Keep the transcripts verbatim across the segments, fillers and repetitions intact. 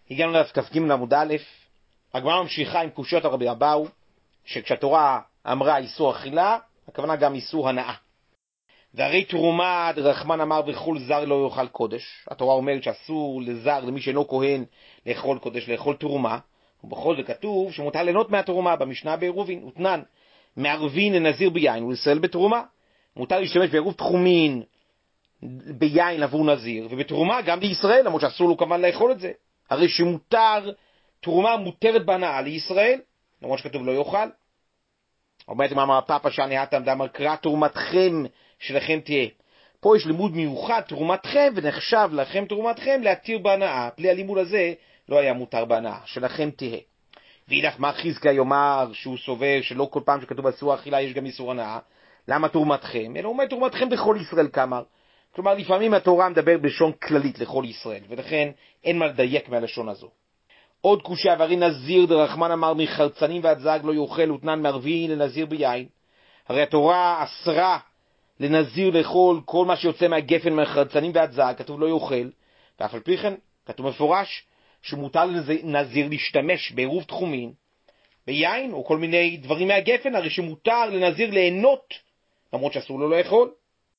הגענו לדף כ"ג עמוד א', הגמרא ממשיכה עם קושיות על רבי אבאו, שכשהתורה אמרה איסור אכילה, הכוונה גם איסור הנאה. והרי תרומה דרחמן אמר וכל זר לא יאכל קודש. התורה אומרת שאסור לזר, למי שאינו כהן, לאכול קודש, לאכול תרומה. ובכל זה כתוב שמותר ליהנות מהתרומה במשנה בעירובין, ותנן, מערבין לנזיר ביין ולישראל בתרומה. מותר להשתמש בעירוב תחומין ביין עבור נזיר, ובתרומה גם לישראל, למרות שאסור לו כמובן לאכול את זה. הרי שמותר, תרומה מותרת בהנאה לישראל, למרות שכתוב לא יאכל. אומרת מאמר פאפה שאני האתם דאמר קרא תרומתכם שלכם תהיה. פה יש לימוד מיוחד תרומתכם, ונחשב לכם תרומתכם להתיר בהנאה. בלי הלימוד הזה לא היה מותר בהנאה, שלכם תהיה. ואידך מה חזקיה יאמר שהוא סובר שלא כל פעם שכתוב איסור אכילה יש גם איסור הנאה. למה תרומתכם? אלא אומר תרומתכם בכל ישראל כמר. כלומר לפעמים התורה מדבר בלשון כללית לכל ישראל, ולכן אין מה לדייק מהלשון הזו. עוד קושיה, והרי נזיר דרחמן אמר מחרצנים ועד זג לא יאכל ותנן מערבין לנזיר ביין. הרי התורה אסרה לנזיר לאכול כל מה שיוצא מהגפן מחרצנים ועד זג, כתוב לא יאכל, ואף על פי כן כתוב מפורש שמותר לנזיר להשתמש בעירוב תחומין ביין או כל מיני דברים מהגפן, הרי שמותר לנזיר ליהנות למרות שאסור לו לאכול.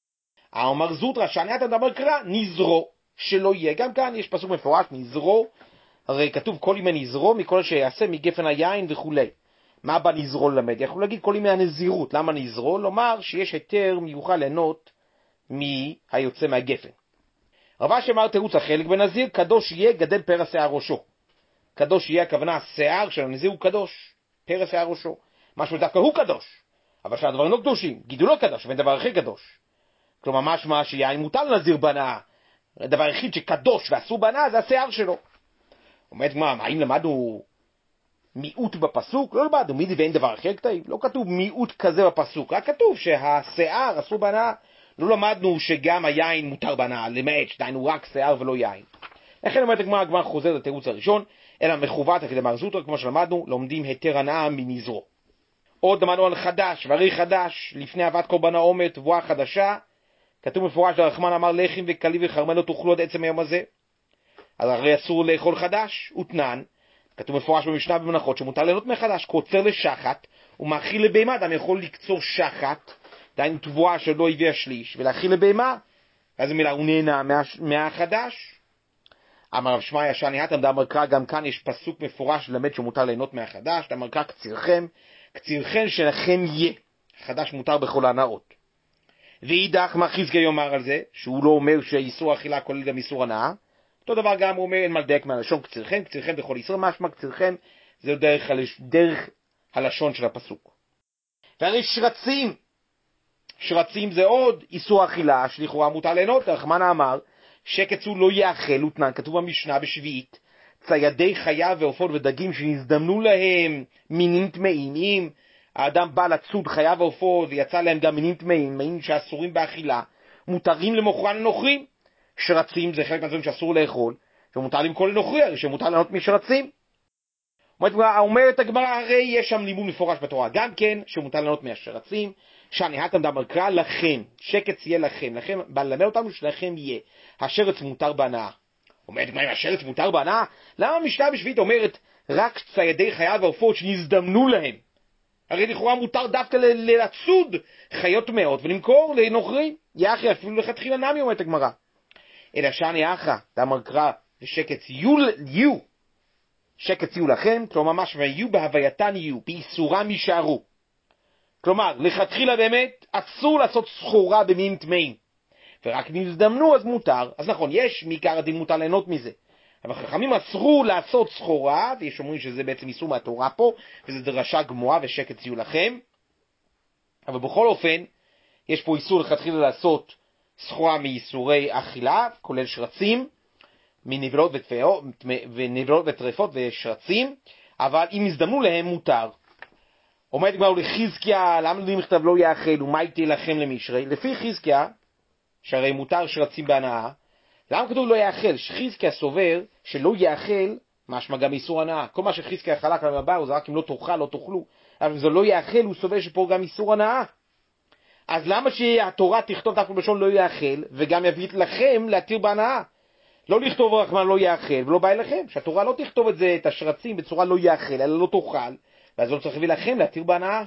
האמר זוטרא שעניית הדבר קרא נזרו שלא יהיה. גם כאן יש פסוק מפורש נזרו, הרי כתוב כל ימי נזרו מכל שיעשה מגפן היין וכו'. מה בא נזרו ללמד? יכול להגיד כל ימי הנזירות. למה נזרו? לומר שיש היתר מיוחד ליהנות מהיוצא מהגפן. רבה שאמר תירוץ החלק בנזיר, קדוש יהיה גדל פרא שיער ראשו. קדוש יהיה הכוונה השיער של הנזיר הוא קדוש, פרא שיער ראשו. משהו דווקא הוא קדוש, אבל שהדברים לא קדושים, גידולו קדוש ואין דבר הכי קדוש. כלומר משמע שיין מותר לנזיר בהנאה. הדבר היחיד שקדוש ואסור בהנאה זה השיער שלו. אומרת מה, האם למדנו מיעוט בפסוק? לא למדנו מידי ואין דבר אחר כתוב, לא כתוב מיעוט כזה בפסוק, רק כתוב שהשיער אסור בהנאה. לא למדנו שגם היין מותר בהנאה, למעט שדיינו רק שיער ולא יין. לכן אומרת הגמרא, הגמרא חוזר לתירוץ הראשון, אלא מחובת כדאמר זוטרא, כמו שלמדנו, לומדים היתר הנאה מנזרו. עוד למדנו על חדש, והרי חדש, לפני הבאת קורבן העומר, תבואה חדשה, כתוב מפורש דרחמן אמר לחם וקלי וחרמל לא תאכלו עד עצם היום הזה. אז הרי אסור לאכול חדש, ותנן, כתוב מפורש במשנה במנחות שמותר ליהנות מחדש, קוצר לשחת ומאכיל לבהמה. אדם יכול לקצור שחת, דהיינו תבואה שלא הביאה שליש, ולהאכיל לבהמה, אז מילה הוא נהנה מה, מהחדש. אמר רב שמעיה שאני האתם דאמר קרא, גם כאן יש פסוק מפורש ללמד שמותר ליהנות מהחדש. דאמר קרא קצירכם, קצירכם שלכם יהיה, החדש מותר בכל ההנאות. ואידך מה חזקיה יאמר על זה, שהוא לא אומר שאיסור אכילה כולל גם איסור הנאה. אותו דבר גם הוא אומר אין מה לדייק מהלשון קצירכם, קצירכם בכל ישראל, משמע קצירכם זה דרך, הלש... דרך הלשון של הפסוק. והרי שרצים, שרצים זה עוד איסור אכילה שלכאורה מותר ליהנות. רחמן אמר שקצו לא יאכל ותנן, כתוב במשנה בשביעית, ציידי חיה ועופות ודגים שנזדמנו להם מינים טמאים. אם האדם בא לצוד חיה ועופות ויצא להם גם מינים טמאים, מינים שאסורים באכילה, מותרים למוכרן לנוכרים. שרצים זה חלק מהדברים שאסור לאכול, ומותר למכור לנוכרי, הרי שמותר ליהנות משרצים. אומרת הגמרא, הרי יש שם לימוד מפורש בתורה גם כן שמותר ליהנות מהשרצים. שאני האתם דאמר קרא לכם, שקץ יהיה לכם, לכם בא ללמד אותנו שלכם יהיה, השרץ מותר בהנאה. אומרת מה אם השרץ מותר בהנאה? למה המשנה בשביעית אומרת רק ציידי חיה ועופות שנזדמנו להם? הרי לכאורה מותר דווקא לצוד חיות טמאות ולמכור לנוכרים. יחי אפילו לכתחילה נמי, אומרת הגמרא. אלא שאני אחא דאמר קרא ושקץ יהיו, יהיו שקץ יהיו לכם, כלומר ממש ויהיו בהווייתן יהיו, באיסורם יישארו. כלומר לכתחילה באמת אסור לעשות סחורה במינים טמאים, ורק נזדמנו אז מותר. אז נכון, יש מעיקר הדין מותר ליהנות מזה, אבל חכמים אסרו לעשות סחורה, ויש אומרים שזה בעצם איסור מהתורה פה, וזה דרשה גמוהה ושקץ יהיו לכם. אבל בכל אופן יש פה איסור לכתחילה לעשות סחורה מאיסורי אכילה, כולל שרצים, מנבלות ונבלות וטרפות ושרצים, אבל אם הזדמנו להם מותר. אומרת גמרא לחזקיה, למה לא נכתב לא יאכל ומה יתה לכם למשרי? לפי חזקיה, שהרי מותר שרצים בהנאה, למה כתוב לא יאכל? שחזקיה סובר שלא יאכל משמע גם איסור הנאה. כל מה שחזקיה חלק על מבאו זה רק אם לא תאכל לא תאכלו, אבל אם זה לא יאכל הוא סובר שפה גם איסור הנאה. אז למה שהתורה תכתוב דווקא בלשון לא יאכל וגם יביא לכם להתיר בהנאה? לא לכתוב רחמן לא יאכל, ולא בא אליכם, שהתורה לא תכתוב את זה, את השרצים, בצורה לא יאכל, אלא לא תאכל, ואז לא צריך להביא לכם להתיר בהנאה.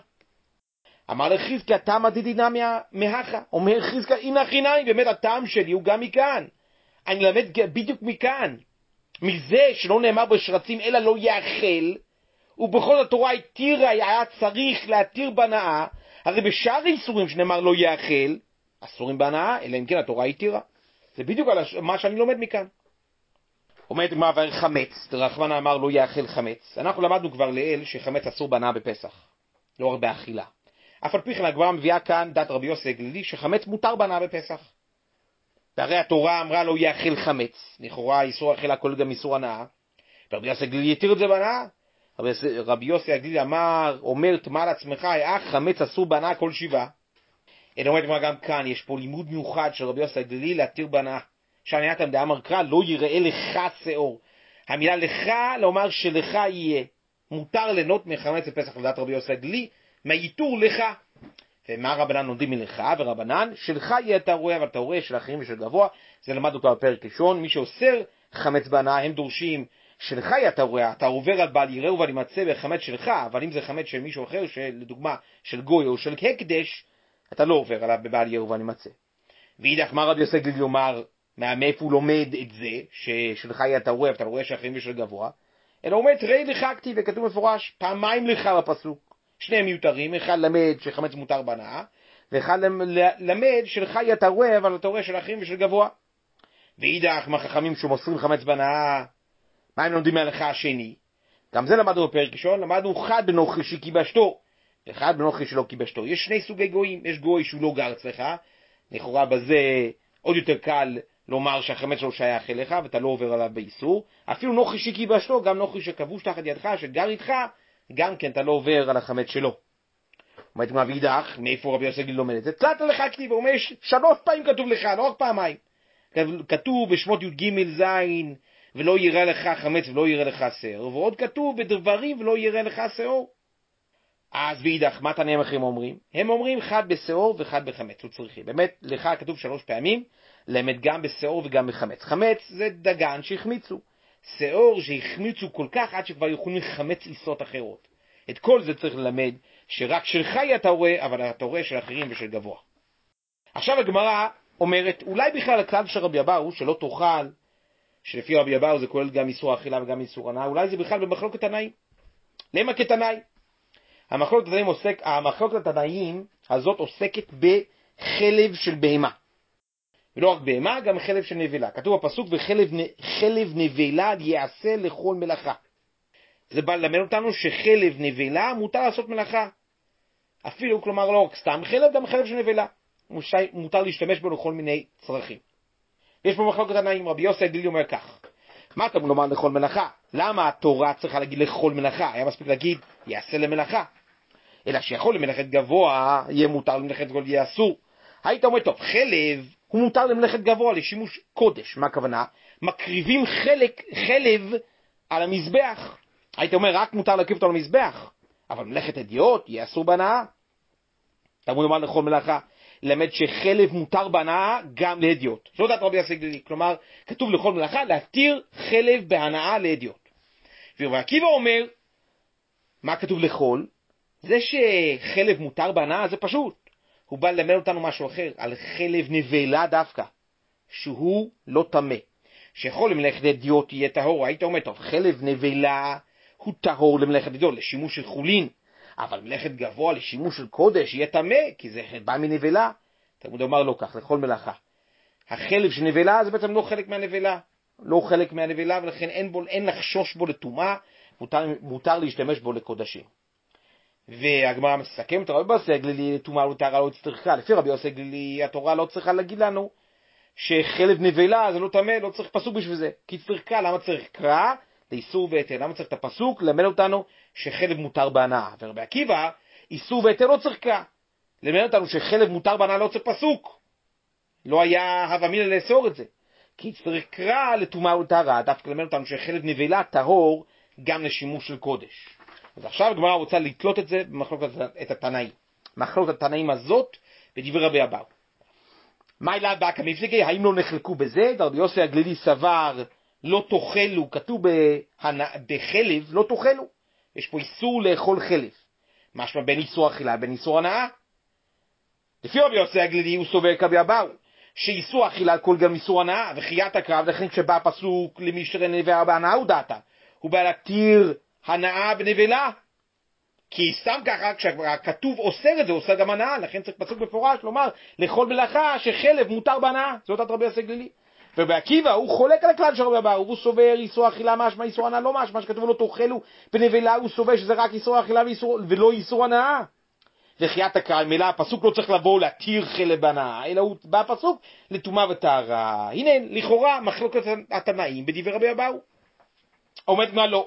אמר לחזקיה, תמה דידינה מהכה, אומר חזקיה, הנה חיניים, באמת הטעם שלי הוא גם מכאן. אני למד בדיוק מכאן, מזה שלא נאמר בשרצים, אלא לא יאכל, ובכל התורה התירה, היה צריך להתיר בהנאה, הרי בשאר איסורים שנאמר לא יאכל, אסורים בהנאה, אלא אם כן התורה התירה. זה בדיוק על מה שאני לומד מכאן. אומרת מעבר חמץ, רחמן אמר לא יאכל חמץ. אנחנו למדנו כבר לאל שחמץ אסור בהנאה בפסח, לא רק באכילה. אף על פי כן הגמרא מביאה כאן דת רבי יוסי הגלילי שחמץ מותר בהנאה בפסח. והרי התורה אמרה לא יאכל חמץ, לכאורה איסור אכילה כולל גם איסור הנאה. ורבי יוסי הגלילי יתיר את זה בהנאה. רבי, רבי יוסי הגלילי אמר, אומר תמה לעצמך, אך חמץ אסור בהנאה כל שבעה. אלא אומרת מה גם כאן, יש פה לימוד מיוחד של רבי יוסי הגלילי להתיר בהנאה. שענייתם דאמר קרא, לא יראה לך שאור. המילה לך, לומר שלך יהיה. מותר ליהנות מחמץ בפסח לדעת רבי יוסי הגלילי, מהייתור לך. ומה רבנן לומדים מלך? ורבנן, שלך יהיה אתה רואה, אבל אתה רואה של אחרים ושל גבוה. זה למד אותו בפרק ראשון. מי שאוסר חמץ בהנאה, הם דורשים שלך יהיה אתה רואה, אתה עובר על בעל יראה ובל ימצא בחמץ שלך, אבל אם זה חמץ של מישהו אחר, לדוגמה של גוי או של הקדש, אתה לא עובר עליו בבעל יראה ובל ימצא. ואידך מה רבי יוסי הגלילי אומר, מאיפה הוא לומד את זה, ששלך יהיה אתה רואה, אתה רואה של אחרים ושל גבוה, אלא אומר, תראי לך כתיב, וכתוב מפורש, פעמיים לך בפסוק, שניהם מיותרים, אחד למד שחמץ מותר בהנאה, ואחד למד שלך יהיה אתה רואה, אבל אתה רואה של אחרים ושל גבוה. ואידך מה חכמים שמוסרים חמץ בהנאה, מה הם לומדים מהלכה השני? גם זה למדנו בפרק ראשון, למדנו חד בנוכרי שכיבשתו, וחד בנוכרי שלא כיבשתו. יש שני סוגי גויים, יש גוי שהוא לא גר אצלך, לכאורה בזה עוד יותר קל לומר שהחמץ שלו שייך אליך, ואתה לא עובר עליו באיסור. אפילו נוכרי שכיבשתו, גם נוכרי שכבוש תחת ידך, שגר איתך, גם כן אתה לא עובר על החמץ שלו. אומרת מה ואידך, מאיפה רבי יוסי הגלילי לומד את זה? תלת לך כתיב, הוא אומר, שלוש פעמים כתוב לך, לא רק פעמיים. כתוב בשמות י"ג זין, ולא יראה לך חמץ ולא יראה לך שאור, ועוד כתוב בדברים ולא יראה לך שאור. אז ואידך, מה תנאים אחרים אומרים? הם אומרים חד בשאור וחד בחמץ, הוא צריכי. באמת, לך כתוב שלוש פעמים, למד גם בשאור וגם בחמץ. חמץ זה דגן שהחמיצו. שאור שהחמיצו כל כך עד שכבר יכולים לחמץ עיסות אחרות. את כל זה צריך ללמד שרק שלך יהיה אתה רואה, אבל אתה רואה של אחרים ושל גבוה. עכשיו הגמרא אומרת, אולי בכלל הכלל של רבי אבאו שלא תאכל, שלפי רבי אבאו זה כולל גם איסור אכילה וגם איסור הנאה, אולי זה בכלל במחלוקת תנאים. למה כתנאי? המחלוקת התנאים עוסק, המחלוקת התנאים הזאת עוסקת בחלב של בהמה. ולא רק בהמה, גם חלב של נבלה. כתוב בפסוק, וחלב חלב נבלה יעשה לכל מלאכה. זה בא ללמד אותנו שחלב נבלה מותר לעשות מלאכה. אפילו, כלומר, לא רק סתם חלב, גם חלב של נבלה. מותר להשתמש בו לכל מיני צרכים. יש פה מחלוקת תנאים, רבי יוסי הגלילי אומר כך, מה אתה לומר לכל מלאכה? למה התורה צריכה להגיד לכל מלאכה? היה מספיק להגיד, יעשה למלאכה. אלא שיכול למלאכת גבוה, יהיה מותר למלאכת גבוה, יהיה אסור. היית אומר, טוב, חלב הוא מותר למלאכת גבוה לשימוש קודש. מה הכוונה? מקריבים חלק, חלב על המזבח. היית אומר, רק מותר להקריב אותו על המזבח. אבל מלאכת אדיוט יהיה אסור בהנאה. אתה לומר לכל מלאכה, למד שחלב מותר בהנאה גם להדיוט. זאת דעת רבי יוסי הגלילי. כלומר, כתוב לכל מלאכה להתיר חלב בהנאה להדיוט. ורבי עקיבא אומר, מה כתוב לכל? זה שחלב מותר בהנאה זה פשוט. הוא בא ללמד אותנו משהו אחר, על חלב נבלה דווקא, שהוא לא טמא. שיכול למלאכת אדיוט יהיה טהור. היית אומר, טוב, חלב נבלה הוא טהור למלאכת אדיוט, לשימוש של חולין. אבל מלאכת גבוה לשימוש של קודש יהיה טמא, כי זה בא מנבלה. תלמוד אומר לא כך, לכל מלאכה. החלב של נבלה זה בעצם לא חלק מהנבלה, לא חלק מהנבלה, ולכן אין, בו, אין לחשוש בו לטומאה, מותר, מותר להשתמש בו לקודשים. והגמרא מסכמת, רבי יוסי הגלילי טומאה וטהרה לא צריכה. לפי רבי יוסי הגלילי התורה לא צריכה להגיד לנו שחלב נבלה זה לא טמא, לא צריך פסוק בשביל זה. כי צריכה, למה צריך קרא? לאיסור והיתר. למה צריך את הפסוק? למד אותנו שחלב מותר בהנאה. ורבי עקיבא, איסור והיתר לא צריך קרא. למד אותנו שחלב מותר בהנאה לא צריך פסוק. לא היה הווה אמינא לאסור את זה. כי צריך קרא לטומאה וטהרה, דווקא למד אותנו שחלב נבלה טהור גם לשימוש של קודש. אז עכשיו הגמרא רוצה לתלות את זה במחלוקת את התנאים. מחלוקת התנאים הזאת בדברי רבי אבאו. מה אלא באקא מפלגי, האם לא נחלקו בזה? רבי יוסי הגלילי סבר, לא תאכלו, כתוב בחלב, לא תאכלו. יש פה איסור לאכול חלב. משמע בין איסור אכילה, בין איסור הנאה. לפי רבי יוסי הגלילי הוא סובר כרבי אבאו, שאיסור אכילה כל גם איסור הנאה, וחיית הקרב, לכן כשבא פסוק למי שנבלה בהנאה הוא דעתה, הוא בא להתיר הנאה ונבלה. כי סתם ככה, כשהכתוב אוסר את זה, אוסר גם הנאה, לכן צריך פסוק מפורש, לומר, לכל מלאכה שחלב מותר בהנאה. זאת את רבי יוסי הגלילי. ובעקיבא הוא חולק על הכלל של רבי אבאו, הוא סובר איסור אכילה משמע, איסור הנאה לא משמע, שכתוב לו תאכלו בנבלה, הוא סובר שזה רק איסור אכילה ולא איסור הנאה. וחיית הקרב, מילה הפסוק לא צריך לבוא להתיר חלב בהנאה, אלא הוא בא הפסוק לטומאה וטהרה. הנה, לכאורה, מחלוקת התנאים בדברי רבי אבאו. עומד מה לא.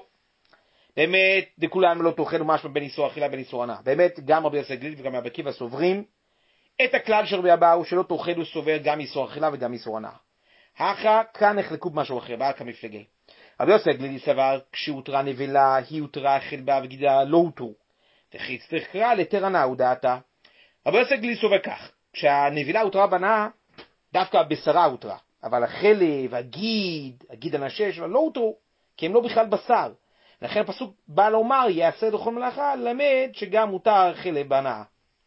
באמת, דכולם לא תאכלו משמע בין איסור אכילה בין איסור הנאה. באמת, גם רבי יוסי הגלילי וגם רבי עקיבא סוברים את הכלל של רבי אבאו, שלא תאכלו סובר גם איסור אכילה וגם איסור הנאה. האחר, כאן נחלקו במשהו אחר, באקא מפלגי. רבי יוסי הגלילי סבר, כשהותרה נבלה, היא הותרה חלבה וגידה, לא הותרו. וכי צריך קרא לתר הנאה הוא דעתה. רבי יוסי הגלילי סובר כך, כשהנבלה הותרה בהנאה, דווקא הבשרה הותרה, אבל החלב, הגיד, הגיד הנשה שלה לא הותרו, כי הם לא בכלל בשר. לכן הפסוק בא לומר, יעשה לכל מלאכה, למד שגם מותר חלב בהנאה.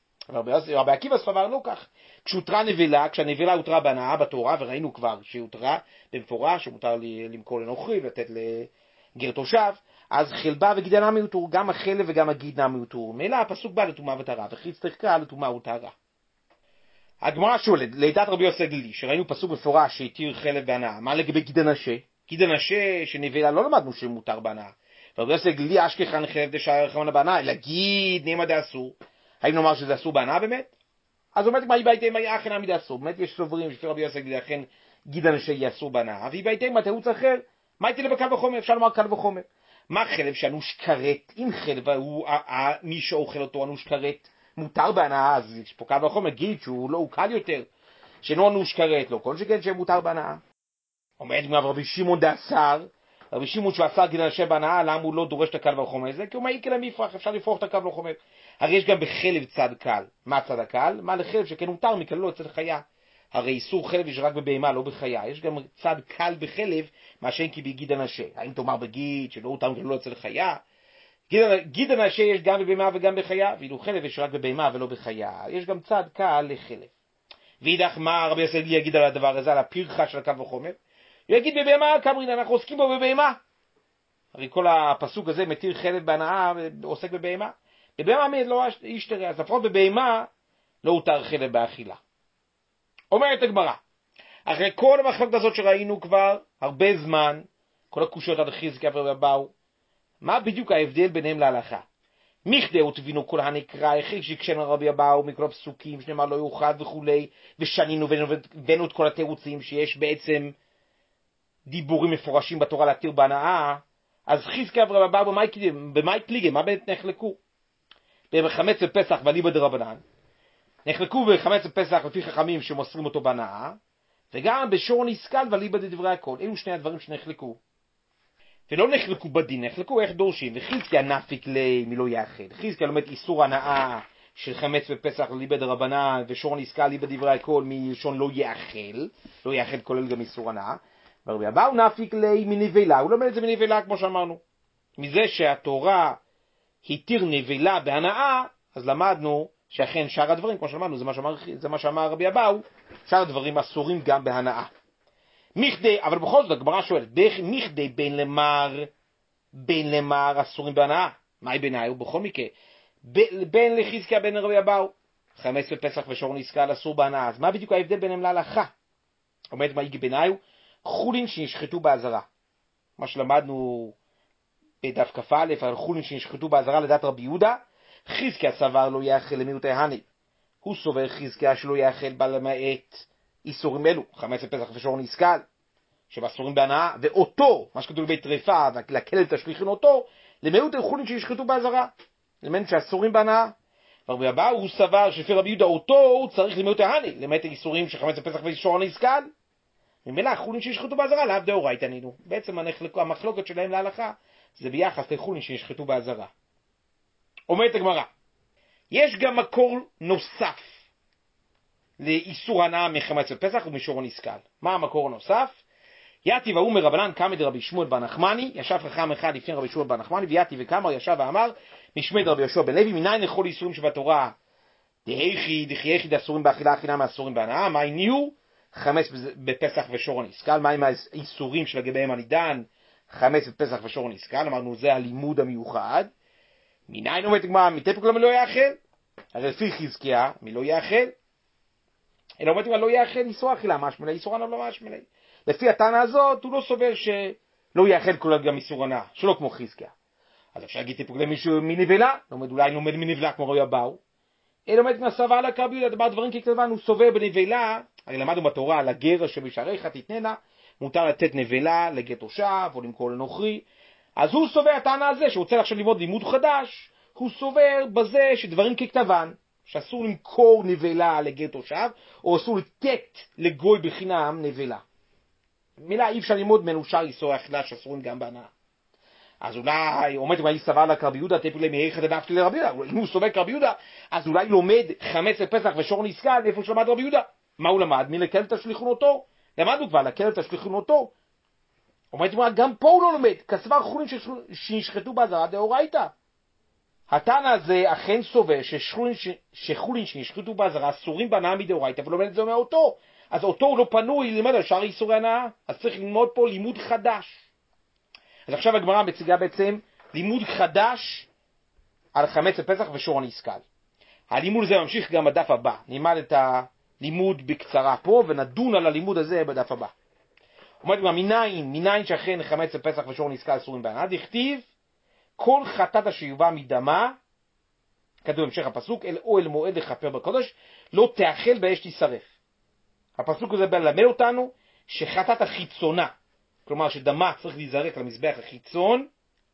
רבי עקיבא סבר לא כך. כשהותרה נבלה, כשהנבלה הותרה בהנאה בתורה, וראינו כבר שהיא הותרה במפורש, שמותר למכור לנוכרי ולתת לגר תושב, אז חלבה וגיד אינם יותרו, גם החלב וגם הגיד אינם יותרו. מילא הפסוק בא לטומאה וטהרה, וכי צריך קרא לטומאה וטהרה. הגמרא שואלת, לידת רבי יוסי הגלילי, שראינו פסוק מפורש שהתיר חלב בהנאה, מה לגבי גיד הנשה? גיד הנשה שנבלה לא למדנו שמותר בהנאה. ורבי יוסי הגלילי אשכחן חלב דשאר רחמנא בהנאה, אלא גיד נעמה דאסור. האם נאמר שזה אסור בהנאה באמת? אז אומרת מה היא בהייתם אכן עמיד אסור. באמת יש סוברים שפי רבי יוסי הגלילי אכן גיד הנשה יהיה אסור בהנאה, והיא בהייתם התירוץ אחר, מה הייתי לבקל וחומר? אפשר לומר קל וחומר. מה חלב שאנוש כרת? אם חלב הוא מי שאוכל אותו אנוש כרת מותר בהנאה, אז יש פה קל וחומר, גיד שהוא לא, הוא קל יותר, שאינו אנוש כרת, לא כל שכן שמותר בהנאה. אומרת גם רבי שמעון דאסר, רבי שמעון שהוא אסר גיד הנשה בהנאה, למה הוא לא דורש את הקל וחומר הזה? כי הוא מעיק אל המפרח, אפשר לפרוח את הקל וחומר. הרי יש גם בחלב צד קל. מה צד הקל? מה לחלב שכן מותר מכללו אצל חיה. הרי איסור חלב יש רק בבהמה, לא בחיה. יש גם צד קל בחלב, מה שאין כי בגיד הנשה. האם תאמר בגיד שלא מותר מכללו אצל חיה? גיד, גיד הנשה יש גם בבהמה וגם בחיה, ואילו חלב יש רק בבהמה ולא בחיה. יש גם צד קל לחלב. ואידך מה רבי יוסי הגלילי יגיד על הדבר הזה, על הפרחה של הקל וחומר? הוא יגיד בבהמה, כמרין, אנחנו עוסקים בו בבהמה. הרי כל הפסוק הזה מתיר חלב בהנאה, עוסק בבהמה. בבהמה מי לא ישתרע, אז לפחות בבהמה לא הותר חלב באכילה. אומרת הגמרא, אחרי כל המחלוקת הזאת שראינו כבר הרבה זמן, כל הקושיות עד חזקיה ורבי אבאו, מה בדיוק ההבדל ביניהם להלכה? מכדי ותבינו כל הנקרא, הכי שקשנו רבי אבאו מכל הפסוקים שנאמר לא יאכל וכולי, ושנינו ובנו את כל התירוצים שיש בעצם דיבורים מפורשים בתורה להתיר בהנאה, אז חזקיה ורבי אבאו במאי פליגי, מה באמת נחלקו? בחמץ ופסח ואליבא דרבנן, נחלקו בחמץ ופסח לפי חכמים שמוסרים אותו בהנאה, וגם בשור נסכל ואליבא דדברי הכל. אלו שני הדברים שנחלקו. ולא נחלקו בדין, נחלקו איך דורשים, וחזקיה נפיק לי מלא יאכל. חזקיה לומד איסור הנאה של חמץ ופסח ואליבא דרבנן, ושור נסכל ואליבא דדברי הכל מלשון לא יאכל, לא יאכל כולל גם איסור הנאה. ורבי אבאו נפיק לי מנבלה, הוא לומד את זה מנבלה כמו שאמרנו. מזה שהתורה התיר נבלה בהנאה, אז למדנו שאכן שאר הדברים, כמו שאמרנו, זה מה שאמר, זה מה שאמר רבי אבאו, שאר הדברים אסורים גם בהנאה. מכדי, אבל בכל זאת, הגמרא שואלת, מכדי בין למר, בין למר אסורים בהנאה. מהי ביניו? בכל מקרה, בין לחזקיה בין רבי אבאו, חמץ ופסח ושור נסכל אסור בהנאה. אז מה בדיוק ההבדל ביניהם להלכה? אומרת מה יגי ביניו? חולין שנשחטו באזהרה. מה שלמדנו בדף כ"א, על חולין שנשחטו באזהרה לדעת רבי יהודה, חזקיה סבר לא יאכל למיעוטי הני. הוא סובר חזקיה שלא יאכל בה למעט איסורים אלו, חמץ ופסח ושור נסכל, שבאסורים בהנאה, ואותו, מה שכתוב בבית טרפה, לכלב תשליכין אותו, למיעוטי חולין שנשחטו באזהרה, למעט שאסורים בהנאה. רבי אבאו הוא סבר שלפי רבי יהודה אותו הוא צריך למיעוטי הני, למעט איסורים של חמץ ופסח ושור נסכל. ממילא חולין שנשחטו באזהרה לאו דאורייתא נינו. בעצם המחלוקת שלהם להלכה זה ביחס לחולין שנשחטו באזהרה. אומרת הגמרא, יש גם מקור נוסף לאיסור הנאה מחמץ בפסח ומשור נסכל. מה המקור הנוסף? יתי והוא מרבנן קמא דרבי שמואל בר נחמני, ישב חכם אחד לפני רבי שמואל בר נחמני, ויתי וקמא ישב ואמר, משמי דרבי יהושע בן לוי, מניין לכל איסורים שבתורה, דהיכי דחייכי דאסורים באכילה, אכילה מאסורים בהנאה, מה הניעו? חמץ בפסח ושור נסכל. מה עם האיסורים שלגביהם אני דן? חמץ בפסח ושור נסכל. אמרנו זה הלימוד המיוחד. מניין אומרת הגמרא? מתפק למה לא יאכל? הרי לפי חזקיה, מי לא יאכל? אלא אומרת, לא יאכל איסור אכילה משמלי, איסור הנאה לא משמלי. לפי הטענה הזאת, הוא לא סובר שלא יאכל כולל גם איסור הנאה, שלא כמו חזקיה. אז אפשר להגיד טיפוק למישהו מנבלה, לומד אולי לומד מנבלה כמו רואי אבאו. אלא לומד מהסבה על הקרבי, דבר דברים ככתבן, הוא סובר בנבלה, הרי למדנו בתורה על הגר שבשעריך תתננה, מותר לתת נבלה לגט תושב או למכור לנוכרי. אז הוא סובר הטענה הזה, שהוא רוצה עכשיו ללמוד לימוד חדש, הוא סובר בזה שדברים ככתבן, שאסור למכור נבלה לגט תושב, או אסור לתת לגוי בחינם נבלה. מילה אי אפשר ללמוד מנושר איסור אכילה שאסורים גם בהנאה. אז אולי עומד מה היא סבר לקרבי יהודה, תפק למהיך דנפתי לרבי יהודה, אם הוא סובר קרבי יהודה, אז אולי לומד חמץ לפסח ושור נסכל, איפה שלמד רבי יהודה? מה הוא למד? מי לקל תשליכונותו? למדנו כבר, לקל תשליכונותו. עומד מה, גם פה הוא לא לומד, כסבר חולין שנשחטו בעזרה דאורייתא. הטענה הזה אכן סובר שחולין שנשחטו בעזרה אסורים בהנאה מדאורייתא, ולומד את זה מאותו. אז אותו הוא לא פנוי ללמד על שאר איסורי הנאה, אז צריך ללמוד פה לימוד חדש. אז עכשיו הגמרא מציגה בעצם לימוד חדש על חמץ בפסח ושור נסכל. הלימוד הזה ממשיך גם בדף הבא. נלמד את הלימוד בקצרה פה ונדון על הלימוד הזה בדף הבא. אומרת גם מניין, מניין שאכן חמץ בפסח ושור נסכל אסורים בהנאה, דכתיב כל חטאת אשר יובא מדמה, כתוב המשך הפסוק, אל אוהל מועד לכפר בקודש, לא תאכל באש תשרף. הפסוק הזה בא ללמד אותנו שחטאת החיצונה, כלומר שדמה צריך להיזרק למזבח החיצון,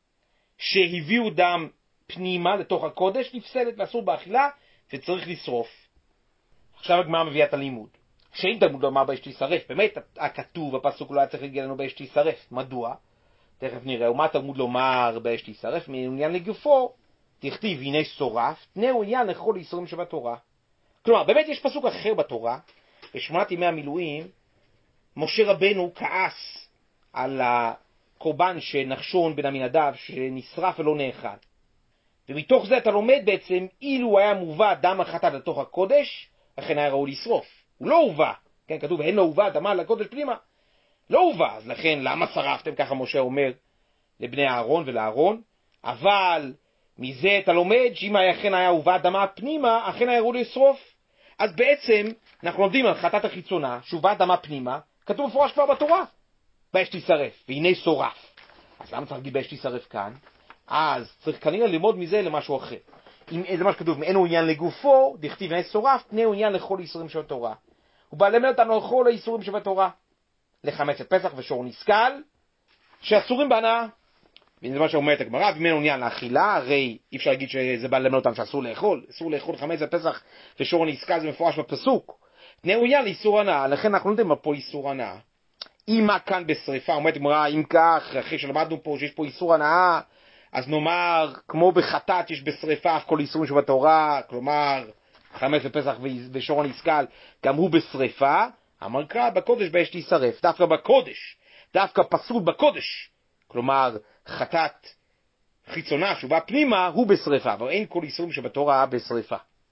שהביאו דם פנימה לתוך הקודש, נפסלת ואסור באכילה וצריך לשרוף. עכשיו הגמרא מביאה את הלימוד. שאין תלמוד לומר באש תשרף, באמת הכתוב, הפסוק לא היה צריך להגיע לנו באש תשרף. מדוע? תכף נראה. ומה תלמוד לומר באש תשרף? מעוניין לגופו, תכתיב הנה שורף, תנאו עניין לכל איסורים שבתורה. כלומר, באמת יש פסוק אחר בתורה, בשמונת ימי המילואים, משה רבנו כעס על הקורבן שנחשון בן עמינדב שנשרף ולא נאכל. ומתוך זה אתה לומד בעצם, אילו היה מובא דם החטאת לתוך הקודש, לכן היה ראוי לשרוף. הוא לא הובא, כן, כתוב, אין לא הובא דמה לקודש פנימה. לא הובא, אז לכן למה שרפתם, ככה משה אומר לבני אהרון ולאהרון, אבל מזה אתה לומד שאם אכן היה הובא דמה פנימה, אכן היה ראוי לשרוף. אז בעצם אנחנו לומדים על חטאת החיצונה, שהובא דמה פנימה, כתוב מפורש כבר בתורה, באש תשרף, והנה שורף. אז למה צריך להגיד באש תשרף כאן? אז צריך כנראה ללמוד מזה למשהו אחר. אם זה מה שכתוב, אין הוא עניין לגופו, דכתיב הנה שורף, תנה הוא עניין לכל איסורים שבתורה. הוא בא ללמד אותנו לכל האיסורים שבתורה. לחמץ את פסח ושור נסכל, שאסורים בהנאה. וזה מה שאומרת הגמרא, ואם אין הוא עניין לאכילה, הרי אי אפשר להגיד שזה בא ללמד אותנו שאסור לאכול, אסור לאכול חמץ את פסח ושור נסכל, זה מפורש בפסוק. תנה הוא עניין לאיסור הנאה, לכן אנחנו לא יודעים פה איסור הנאה. אם כאן בשריפה, אומרת הגמרא, אם כך, אחרי שלמדנו פה שיש פה איסור הנאה, אז נאמר, כמו בחטאת יש בשריפה כל איסורים שבתורה, כלומר, חמץ בפסח ושור נסכל, גם הוא בשריפה, אמר קרא בקודש באש תשרף, דווקא בקודש, דווקא פסול בקודש, כלומר, חטאת חיצונה שבא פנימה, הוא בשריפה, אבל אין כל איסורים שבתורה בשריפה.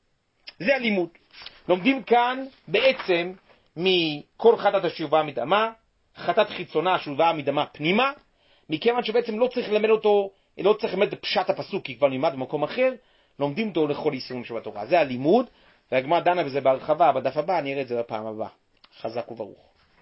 זה הלימוד. לומדים כאן בעצם מכל חטאת אשר יובא מדמה, חטאת חיצונה שהובאה מדמה פנימה, מכיוון שבעצם לא צריך ללמד אותו, לא צריך ללמד פשט הפסוק, כי כבר נלמד במקום אחר, לומדים אותו לכל איסורים שבתורה. זה הלימוד, והגמרא דנה בזה בהרחבה, בדף הבא, נראה את זה בפעם הבאה. חזק וברוך.